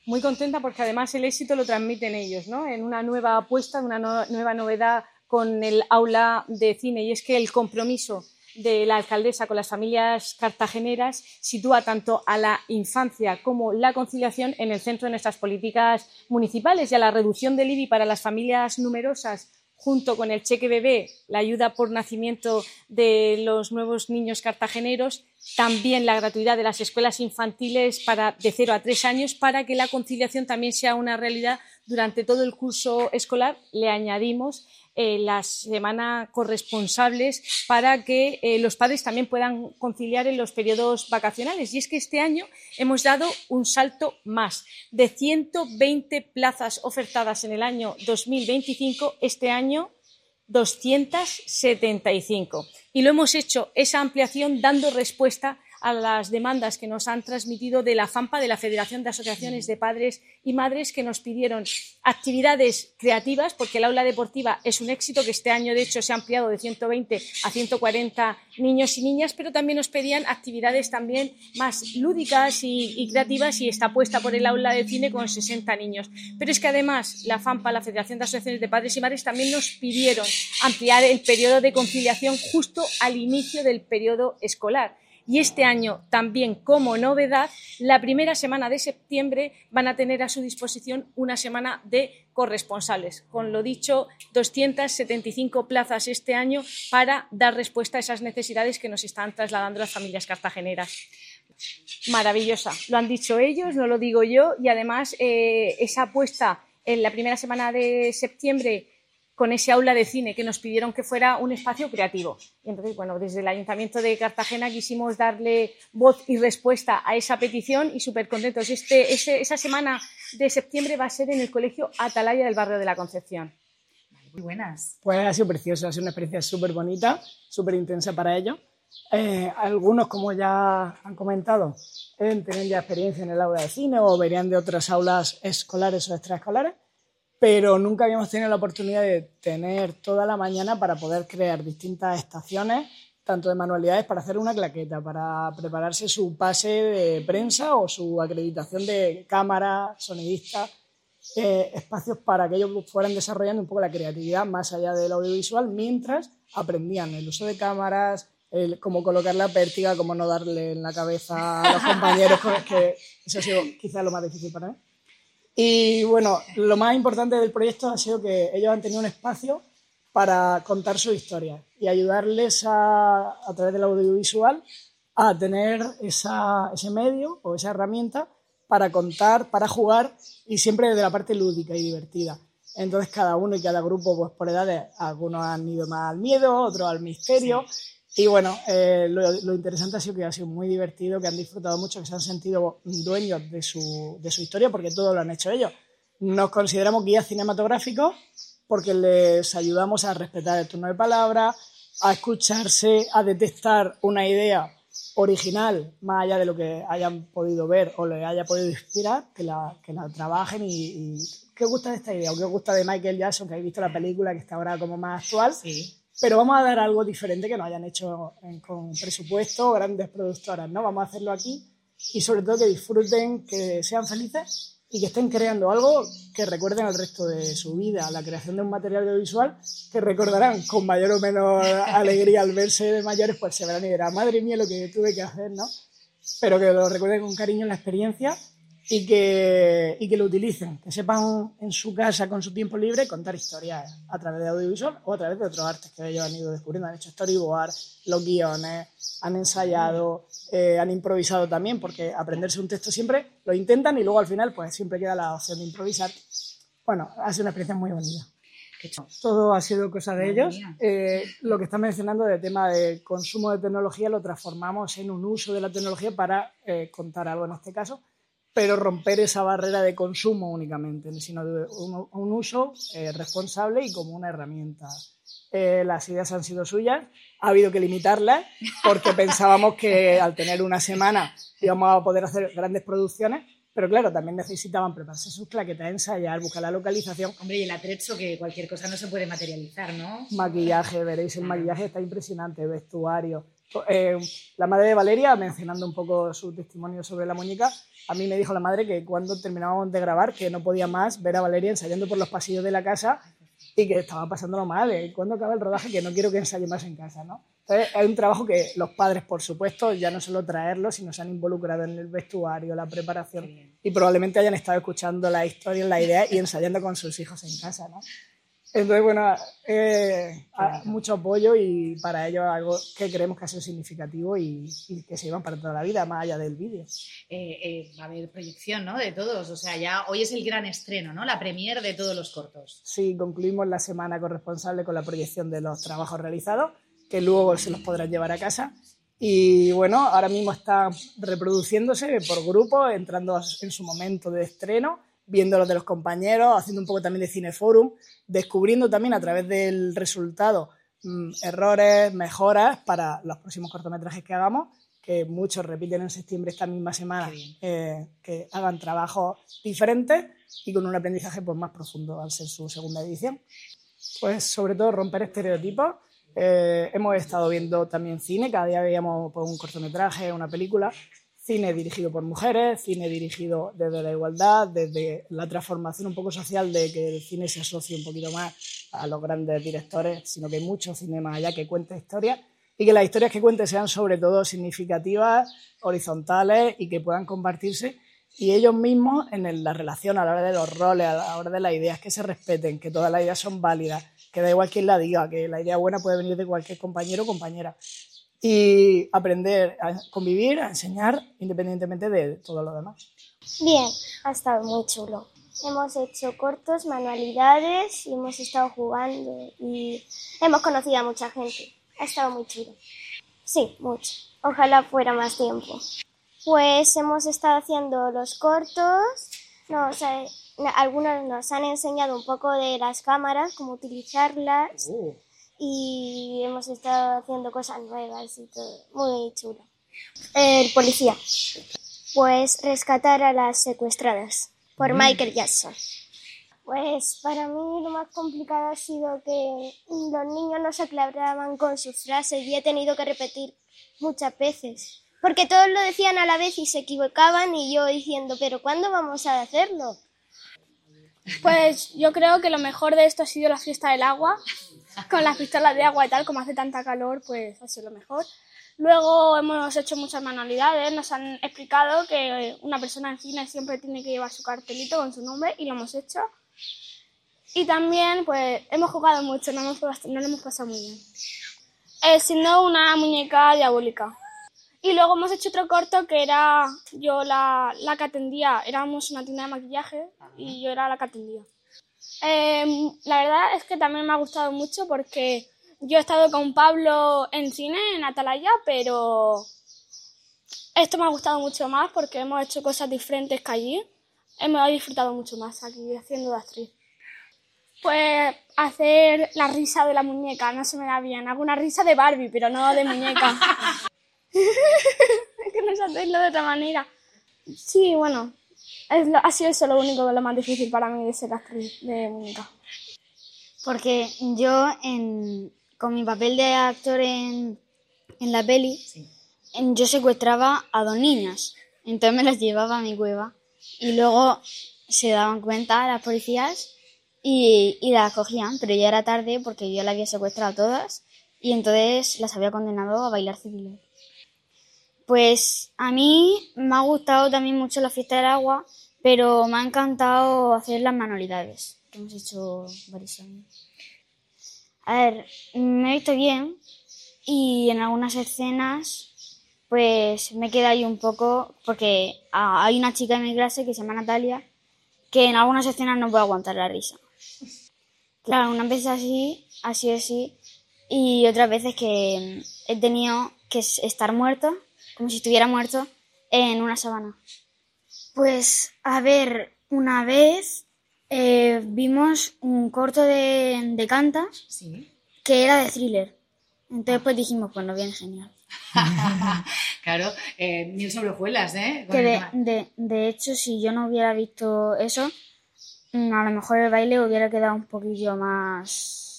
Muy contenta porque además el éxito lo transmiten ellos, ¿no? En una nueva apuesta, una nueva novedad con el aula de cine, y es que el compromiso de la alcaldesa con las familias cartageneras sitúa tanto a la infancia como la conciliación en el centro de nuestras políticas municipales, y a la reducción del IBI para las familias numerosas, junto con el cheque bebé, la ayuda por nacimiento de los nuevos niños cartageneros, también la gratuidad de las escuelas infantiles de 0 a 3 años, para que la conciliación también sea una realidad durante todo el curso escolar. Le añadimos la semana corresponsables para que los padres también puedan conciliar en los periodos vacacionales. Y es que este año hemos dado un salto más. De 120 plazas ofertadas en el año 2025, este año 275. Y lo hemos hecho, esa ampliación, dando respuesta a las demandas que nos han transmitido de la FAMPA, de la Federación de Asociaciones de Padres y Madres, que nos pidieron actividades creativas, porque el aula deportiva es un éxito, que este año de hecho se ha ampliado de 120 a 140 niños y niñas, pero también nos pedían actividades también más lúdicas y creativas, y está puesta por el aula de cine con 60 niños. Pero es que además la FAMPA, la Federación de Asociaciones de Padres y Madres, también nos pidieron ampliar el periodo de conciliación justo al inicio del periodo escolar. Y este año también, como novedad, la primera semana de septiembre van a tener a su disposición una semana de corresponsales. Con lo dicho, 275 plazas este año para dar respuesta a esas necesidades que nos están trasladando las familias cartageneras. Maravillosa, lo han dicho ellos, no lo digo yo, y además esa apuesta en la primera semana de septiembre con ese aula de cine, que nos pidieron que fuera un espacio creativo. Y entonces, bueno, desde el Ayuntamiento de Cartagena quisimos darle voz y respuesta a esa petición, y súper contentos. Esa semana de septiembre va a ser en el Colegio Atalaya del barrio de la Concepción. Muy buenas. Pues ha sido precioso, ha sido una experiencia súper bonita, súper intensa para ellos. Algunos, como ya han comentado, tienen ya experiencia en el aula de cine o venían de otras aulas escolares o extraescolares, pero nunca habíamos tenido la oportunidad de tener toda la mañana para poder crear distintas estaciones, tanto de manualidades, para hacer una claqueta, para prepararse su pase de prensa o su acreditación de cámara, sonidista, espacios para que ellos fueran desarrollando un poco la creatividad más allá del audiovisual, mientras aprendían el uso de cámaras, cómo colocar la pértiga, cómo no darle en la cabeza a los compañeros, que eso ha sido quizás lo más difícil para mí. Y bueno, lo más importante del proyecto ha sido que ellos han tenido un espacio para contar su historia y ayudarles a través del audiovisual a tener ese medio o esa herramienta para contar, para jugar, y siempre desde la parte lúdica y divertida. Entonces cada uno y cada grupo, pues por edades, algunos han ido más al miedo, otros al misterio. Sí. Y bueno, lo interesante ha sido que ha sido muy divertido, que han disfrutado mucho, que se han sentido dueños de su historia, porque todo lo han hecho ellos. Nos consideramos guías cinematográficos porque les ayudamos a respetar el turno de palabra, a escucharse, a detectar una idea original más allá de lo que hayan podido ver o les haya podido inspirar, que la trabajen y ¿qué os gusta de esta idea? ¿O qué os gusta de Michael Jackson, que habéis visto la película, que está ahora como más actual? Sí. Pero vamos a dar algo diferente que no hayan hecho con presupuesto, grandes productoras, ¿no? Vamos a hacerlo aquí y sobre todo que disfruten, que sean felices y que estén creando algo que recuerden el resto de su vida, la creación de un material audiovisual que recordarán con mayor o menor alegría al verse de mayores, pues se verán y dirán, madre mía, lo que tuve que hacer, ¿no? Pero que lo recuerden con cariño en la experiencia y que lo utilicen, que sepan en su casa con su tiempo libre contar historias a través de audiovisual o a través de otros artes que ellos han ido descubriendo. Han hecho storyboard, los guiones, han ensayado, han improvisado también, porque aprenderse un texto siempre lo intentan y luego al final pues siempre queda la opción de improvisar. Bueno, ha sido una experiencia muy bonita. Todo ha sido cosa de ellos. Lo que están mencionando del tema de consumo de tecnología lo transformamos en un uso de la tecnología para contar algo en este caso, pero romper esa barrera de consumo únicamente, sino de un uso responsable y como una herramienta. Las ideas han sido suyas, ha habido que limitarlas porque pensábamos que al tener una semana íbamos a poder hacer grandes producciones, pero claro, también necesitaban prepararse sus claquetas, ensayar, buscar la localización. Hombre, y el atrezzo, que cualquier cosa no se puede materializar, ¿no? Maquillaje, veréis, el maquillaje está impresionante, vestuario. La madre de Valeria, mencionando un poco su testimonio sobre la muñeca, a mí me dijo la madre que cuando terminábamos de grabar, que no podía más ver a Valeria ensayando por los pasillos de la casa y que estaba pasándolo mal. ¿Cuándo acaba el rodaje? Que no quiero que ensaye más en casa, ¿no? Entonces, es un trabajo que los padres, por supuesto, ya no solo traerlo, sino se han involucrado en el vestuario, la preparación, y probablemente hayan estado escuchando las historias, las ideas y ensayando con sus hijos en casa, ¿no? Entonces, bueno, mucho apoyo y para ellos algo que creemos que ha sido significativo y que se llevan para toda la vida, más allá del vídeo. Va a haber proyección, ¿no?, de todos. O sea, ya hoy es el gran estreno, ¿no?, la premier de todos los cortos. Sí, concluimos la semana corresponsable con la proyección de los trabajos realizados, que luego se los podrán llevar a casa. Y bueno, ahora mismo está reproduciéndose por grupos, entrando en su momento de estreno, viendo los de los compañeros, haciendo un poco también de cineforum, descubriendo también a través del resultado errores, mejoras para los próximos cortometrajes que hagamos, que muchos repiten en septiembre esta misma semana, que hagan trabajos diferentes y con un aprendizaje pues, más profundo al ser su segunda edición. Pues sobre todo romper estereotipos. Hemos estado viendo también cine, cada día veíamos pues, un cortometraje, una película, cine dirigido por mujeres, cine dirigido desde la igualdad, desde la transformación un poco social de que el cine se asocie un poquito más a los grandes directores, sino que hay mucho cine más allá que cuente historias y que las historias que cuente sean sobre todo significativas, horizontales y que puedan compartirse y ellos mismos en la relación a la hora de los roles, a la hora de las ideas, que se respeten, que todas las ideas son válidas, que da igual quién la diga, que la idea buena puede venir de cualquier compañero o compañera. Y aprender a convivir, a enseñar, independientemente de todo lo demás. Bien, ha estado muy chulo. Hemos hecho cortos, manualidades y hemos estado jugando y hemos conocido a mucha gente. Ha estado muy chulo. Sí, mucho. Ojalá fuera más tiempo. Pues hemos estado haciendo los cortos, algunos nos han enseñado un poco de las cámaras, cómo utilizarlas. Y hemos estado haciendo cosas nuevas y todo, muy chulo. El policía, pues rescatar a las secuestradas por Michael Jackson. Pues para mí lo más complicado ha sido que los niños no se aclaraban con sus frases y he tenido que repetir muchas veces. Porque todos lo decían a la vez y se equivocaban y yo diciendo, ¿pero cuándo vamos a hacerlo? Pues yo creo que lo mejor de esto ha sido la fiesta del agua, con las pistolas de agua y tal, como hace tanta calor, pues ha sido lo mejor. Luego hemos hecho muchas manualidades, nos han explicado que una persona en cine siempre tiene que llevar su cartelito con su nombre y lo hemos hecho. Y también pues hemos jugado mucho, no lo hemos pasado muy bien. Siendo una muñeca diabólica. Y luego hemos hecho otro corto que era yo la que atendía, éramos una tienda de maquillaje y yo era la que atendía. La verdad es que también me ha gustado mucho porque yo he estado con Pablo en cine, en Atalaya, pero esto me ha gustado mucho más porque hemos hecho cosas diferentes que allí. Hemos disfrutado mucho más aquí haciendo de actriz. Pues hacer la risa de la muñeca, no se me da bien. Hago una risa de Barbie, pero no de muñeca. Es que no sé hacerlo de otra manera. Sí, bueno, ha sido eso lo único, lo más difícil para mí de ser actriz de muñeca. Porque yo, con mi papel de actor en la peli, yo secuestraba a 2 niñas. Entonces me las llevaba a mi cueva. Y luego se daban cuenta las policías y las cogían. Pero ya era tarde porque yo las había secuestrado a todas y entonces las había condenado a bailar civiles. Pues a mí me ha gustado también mucho la fiesta del agua, pero me ha encantado hacer las manualidades, que hemos hecho varios años. A ver, me he visto bien y en algunas escenas pues me queda ahí un poco, porque hay una chica en mi clase que se llama Natalia, que en algunas escenas no puede aguantar la risa. Claro, unas veces así, y otras veces que he tenido que estar muerta, como si estuviera muerto, en una sabana. Pues, a ver, una vez vimos un corto de Cantas, ¿Sí? Que era de thriller. Entonces pues dijimos, pues nos viene genial. Claro, miel sobre hojuelas, ¿eh? Que de hecho, si yo no hubiera visto eso, a lo mejor el baile hubiera quedado un poquillo más